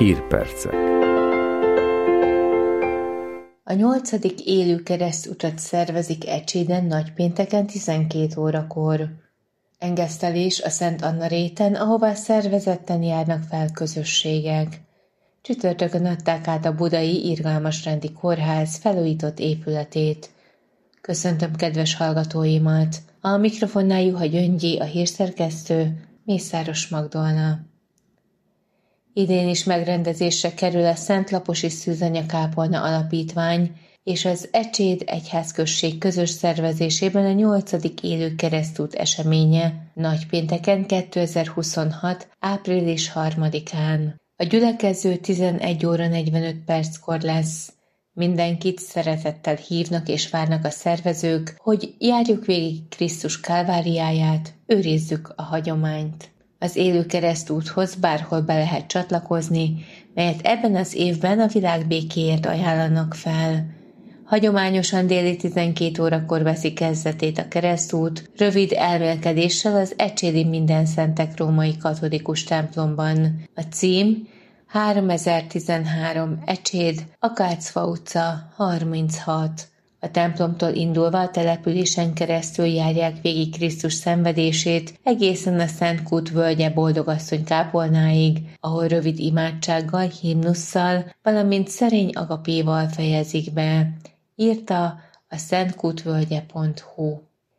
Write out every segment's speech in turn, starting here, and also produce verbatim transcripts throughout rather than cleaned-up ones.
Hírpercek. A nyolcadik élő keresztutat szervezik Ecséden nagypénteken tizenkét órakor. Engesztelés a Szent Anna réten, ahová szervezetten járnak fel közösségek. Csütörtökön adták át a budai Irgalmasrendi Kórház felújított épületét. Köszöntöm kedves hallgatóimat! A mikrofonnál Juha Gyöngyi, a hírszerkesztő, Mészáros Magdolna. Idén is megrendezésre kerül a Szent Laposi Szűzanya Kápolna Alapítvány és az Ecséd Egyházközség közös szervezésében a nyolcadik élő keresztút eseménye nagypénteken kétezer-huszonhat. április harmadikán. A gyülekező tizenegy óra negyvenöt perckor lesz. Mindenkit szeretettel hívnak és várnak a szervezők, hogy járjuk végig Krisztus kálváriáját, őrizzük a hagyományt. Az élő keresztúthoz bárhol be lehet csatlakozni, melyet ebben az évben a világ békéért ajánlanak fel. Hagyományosan déli tizenkét órakor veszi kezdetét a keresztút, rövid elmélkedéssel az ecsédi Mindenszentek római katolikus templomban. A cím háromezer-tizenhárom Ecséd, Akácfa utca harminchat. A templomtól indulva a településen keresztül járják végig Krisztus szenvedését egészen a Szent Kút völgye Boldogasszony kápolnáig, ahol rövid imádsággal, himnusszal, valamint szerény agapéval fejezik be, írta a szentkútvölgye pont hu.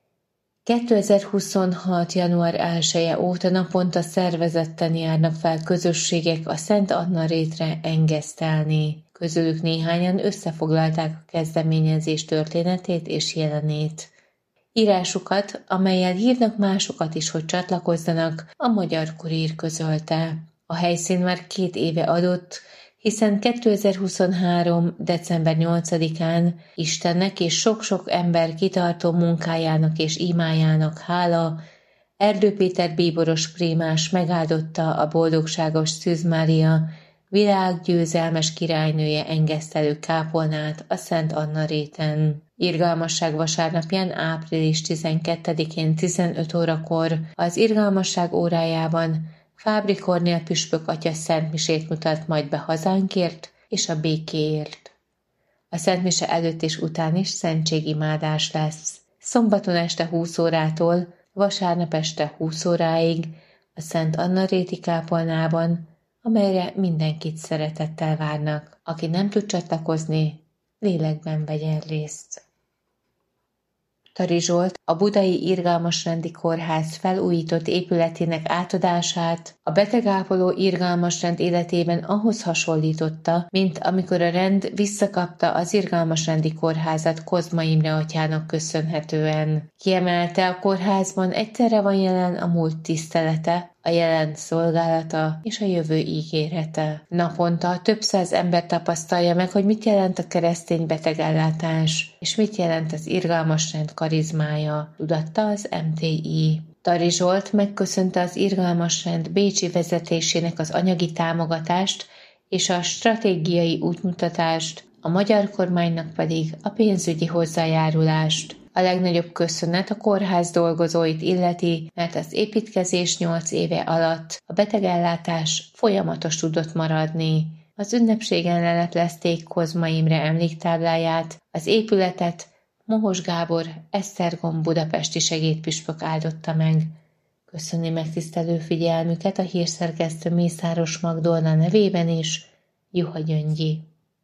kétezer-huszonhat. január elseje óta naponta szervezetten járnak fel közösségek a Szent Anna rétre engesztelni. Közülük néhányan összefoglalták a kezdeményezés történetét és jelenét. Írásukat, amellyel hívnak másokat is, hogy csatlakozzanak, a Magyar Kurír közölte. A helyszín már két éve adott, hiszen kétezer-huszonhárom. december nyolcadikán Istennek és sok-sok ember kitartó munkájának és imájának hála, Erdő Péter bíboros prímás megáldotta a boldogságos Szűz Mária világgyőzelmes királynője engesztelő kápolnát a Szent Anna réten. Irgalmasság vasárnapján április tizenkettedikén tizenöt órakor az Irgalmasság órájában Fábri Kornél püspök atya szentmisét mutat majd be hazánkért és a békéért. A szentmise előtt és után is szentségimádás lesz. Szombaton este húsz órától, vasárnap este húsz óráig a Szent Anna réti kápolnában, amelyre mindenkit szeretettel várnak. Aki nem tud csatlakozni, lélekben vegyen részt. Tari Zsolt a budai Irgalmasrendi Kórház felújított épületének átadását a betegápoló Irgalmasrend életében ahhoz hasonlította, mint amikor a rend visszakapta az Irgalmasrendi Kórházat Kozma Imre atyának köszönhetően. Kiemelte, a kórházban egyszerre van jelen a múlt tisztelete, a jelen szolgálata és a jövő ígérete. Naponta több száz ember tapasztalja meg, hogy mit jelent a keresztény betegellátás, és mit jelent az Irgalmasrend karizmája, tudatta az em té i. Tari Zsolt megköszönte az Irgalmasrend bécsi vezetésének az anyagi támogatást és a stratégiai útmutatást, a magyar kormánynak pedig a pénzügyi hozzájárulást. A legnagyobb köszönet a kórház dolgozóit illeti, mert az építkezés nyolc éve alatt a betegellátás folyamatos tudott maradni. Az ünnepségen leleplezték Kozma Imre emléktábláját, az épületet Mohos Gábor Esztergom budapesti segédpüspök áldotta meg. Köszöni megtisztelő figyelmüket a hírszerkesztő Mészáros Magdolna nevében is, Juha Gyöngyi.